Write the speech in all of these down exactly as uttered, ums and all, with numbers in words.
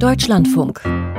Deutschlandfunk.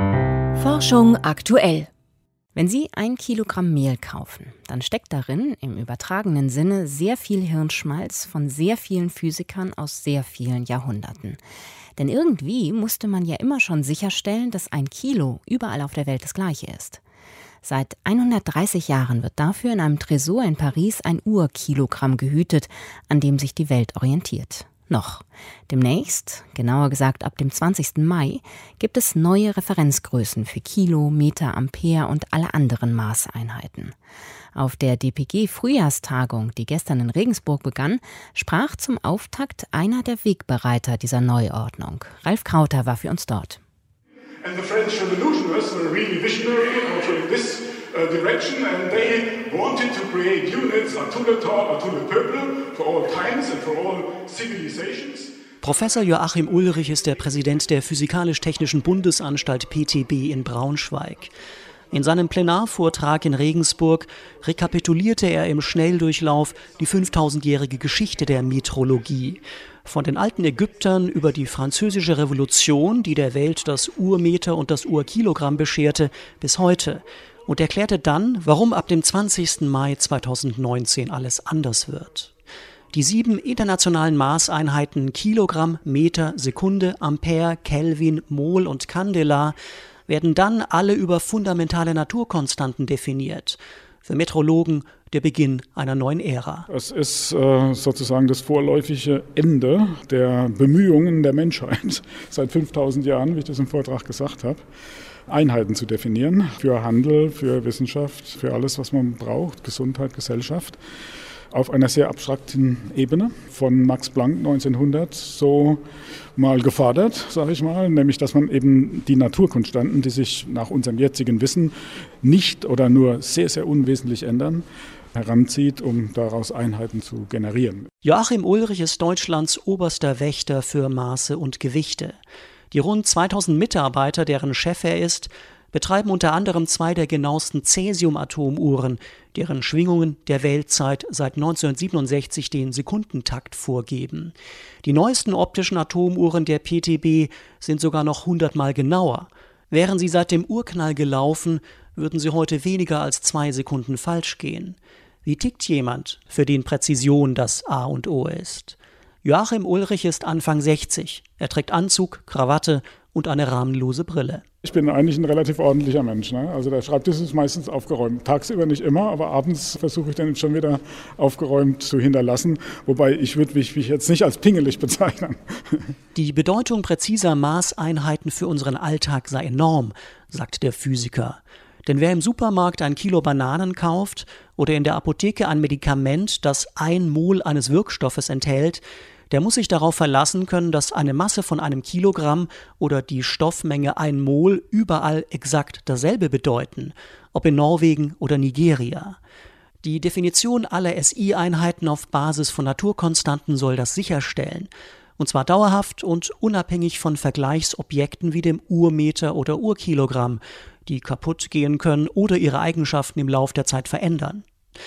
Forschung aktuell. Wenn Sie ein Kilogramm Mehl kaufen, dann steckt darin, im übertragenen Sinne, sehr viel Hirnschmalz von sehr vielen Physikern aus sehr vielen Jahrhunderten. Denn irgendwie musste man ja immer schon sicherstellen, dass ein Kilo überall auf der Welt das gleiche ist. Seit hundertdreißig Jahren wird dafür in einem Tresor in Paris ein Urkilogramm gehütet, an dem sich die Welt orientiert. Noch. Demnächst, genauer gesagt ab dem zwanzigsten Mai, gibt es neue Referenzgrößen für Kilo, Meter, Ampere und alle anderen Maßeinheiten. Auf der D P G-Frühjahrstagung, die gestern in Regensburg begann, sprach zum Auftakt einer der Wegbereiter dieser Neuordnung. Ralf Krauter war für uns dort. And the French revolutionists were really visionary also in this uh, direction, and they wanted to create units à tout le temps, à tout le peuple, for all times and for all civilizations. Professor Joachim Ulrich ist der Präsident der Physikalisch-Technischen Bundesanstalt P T B in Braunschweig. In seinem Plenarvortrag in Regensburg rekapitulierte er im Schnelldurchlauf die fünftausendjährige Geschichte der Metrologie. Von den alten Ägyptern über die Französische Revolution, die der Welt das Urmeter und das Urkilogramm bescherte, bis heute. Und erklärte dann, warum ab dem zwanzigsten Mai zweitausendneunzehn alles anders wird. Die sieben internationalen Maßeinheiten Kilogramm, Meter, Sekunde, Ampere, Kelvin, Mol und Candela werden dann alle über fundamentale Naturkonstanten definiert. Für Metrologen der Beginn einer neuen Ära. Es ist äh, sozusagen das vorläufige Ende der Bemühungen der Menschheit seit fünftausend Jahren, wie ich das im Vortrag gesagt habe, Einheiten zu definieren für Handel, für Wissenschaft, für alles, was man braucht, Gesundheit, Gesellschaft. Auf einer sehr abstrakten Ebene von Max Planck neunzehnhundert so mal gefordert, sage ich mal, nämlich dass man eben die Naturkonstanten, die sich nach unserem jetzigen Wissen nicht oder nur sehr, sehr unwesentlich ändern, heranzieht, um daraus Einheiten zu generieren. Joachim Ulrich ist Deutschlands oberster Wächter für Maße und Gewichte. Die rund zweitausend Mitarbeiter, deren Chef er ist, betreiben unter anderem zwei der genauesten Cäsium-Atomuhren, deren Schwingungen der Weltzeit seit neunzehnhundertsiebenundsechzig den Sekundentakt vorgeben. Die neuesten optischen Atomuhren der P T B sind sogar noch hundertmal genauer. Wären sie seit dem Urknall gelaufen, würden sie heute weniger als zwei Sekunden falsch gehen. Wie tickt jemand, für den Präzision das A und O ist? Joachim Ulrich ist Anfang sechzig. Er trägt Anzug, Krawatte und eine rahmenlose Brille. Ich bin eigentlich ein relativ ordentlicher Mensch. Ne? Also der Schreibtisch ist meistens aufgeräumt. Tagsüber nicht immer, aber abends versuche ich dann schon wieder aufgeräumt zu hinterlassen. Wobei ich würde mich jetzt nicht als pingelig bezeichnen. Die Bedeutung präziser Maßeinheiten für unseren Alltag sei enorm, sagt der Physiker. Denn wer im Supermarkt ein Kilo Bananen kauft oder in der Apotheke ein Medikament, das ein Mol eines Wirkstoffes enthält, der muss sich darauf verlassen können, dass eine Masse von einem Kilogramm oder die Stoffmenge ein Mol überall exakt dasselbe bedeuten, ob in Norwegen oder Nigeria. Die Definition aller S I-Einheiten auf Basis von Naturkonstanten soll das sicherstellen. Und zwar dauerhaft und unabhängig von Vergleichsobjekten wie dem Urmeter oder Urkilogramm, die kaputt gehen können oder ihre Eigenschaften im Lauf der Zeit verändern.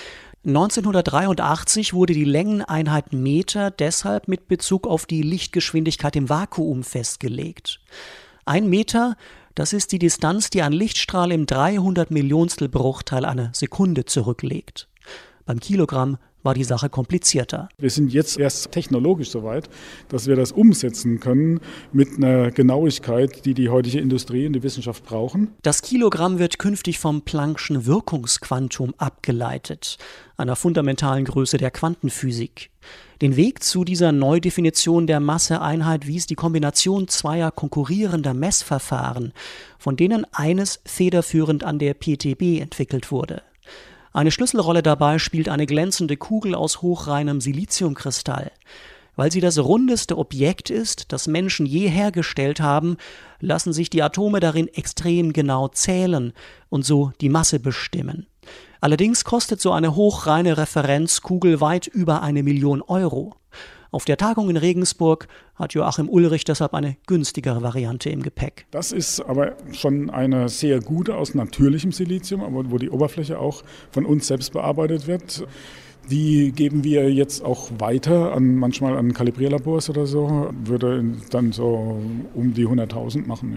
neunzehnhundertdreiundachtzig wurde die Längeneinheit Meter deshalb mit Bezug auf die Lichtgeschwindigkeit im Vakuum festgelegt. Ein Meter, das ist die Distanz, die ein Lichtstrahl im dreihundert Millionstel Bruchteil einer Sekunde zurücklegt. Beim Kilogramm war die Sache komplizierter. Wir sind jetzt erst technologisch so weit, dass wir das umsetzen können mit einer Genauigkeit, die die heutige Industrie und die Wissenschaft brauchen. Das Kilogramm wird künftig vom Planck'schen Wirkungsquantum abgeleitet, einer fundamentalen Größe der Quantenphysik. Den Weg zu dieser Neudefinition der Masseeinheit wies die Kombination zweier konkurrierender Messverfahren, von denen eines federführend an der P T B entwickelt wurde. Eine Schlüsselrolle dabei spielt eine glänzende Kugel aus hochreinem Siliziumkristall. Weil sie das rundeste Objekt ist, das Menschen je hergestellt haben, lassen sich die Atome darin extrem genau zählen und so die Masse bestimmen. Allerdings kostet so eine hochreine Referenzkugel weit über eine Million Euro. Auf der Tagung in Regensburg hat Joachim Ulrich deshalb eine günstigere Variante im Gepäck. Das ist aber schon eine sehr gute aus natürlichem Silizium, aber wo die Oberfläche auch von uns selbst bearbeitet wird. Die geben wir jetzt auch weiter, an, manchmal an Kalibrierlabors oder so, würde dann so um die hunderttausend machen, ja.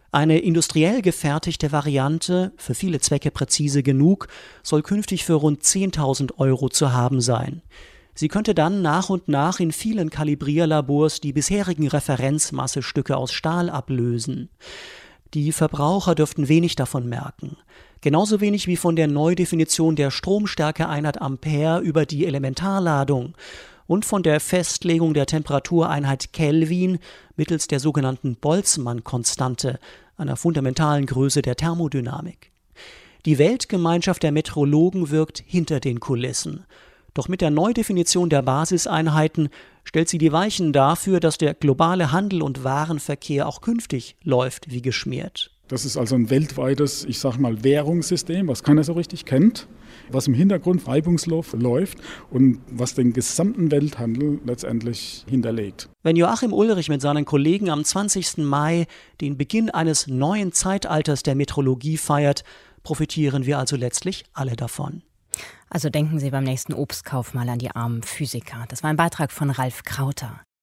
Eine industriell gefertigte Variante, für viele Zwecke präzise genug, soll künftig für rund zehntausend Euro zu haben sein. Sie könnte dann nach und nach in vielen Kalibrierlabors die bisherigen Referenzmassestücke aus Stahl ablösen. Die Verbraucher dürften wenig davon merken. Genauso wenig wie von der Neudefinition der Stromstärkeeinheit Ampere über die Elementarladung und von der Festlegung der Temperatureinheit Kelvin mittels der sogenannten Boltzmann-Konstante, einer fundamentalen Größe der Thermodynamik. Die Weltgemeinschaft der Metrologen wirkt hinter den Kulissen. Doch mit der Neudefinition der Basiseinheiten stellt sie die Weichen dafür, dass der globale Handel und Warenverkehr auch künftig läuft wie geschmiert. Das ist also ein weltweites, ich sage mal, Währungssystem, was keiner so richtig kennt, was im Hintergrund reibungslos läuft und was den gesamten Welthandel letztendlich hinterlegt. Wenn Joachim Ulrich mit seinen Kollegen am zwanzigsten Mai den Beginn eines neuen Zeitalters der Metrologie feiert, profitieren wir also letztlich alle davon. Also denken Sie beim nächsten Obstkauf mal an die armen Physiker. Das war ein Beitrag von Ralf Krauter.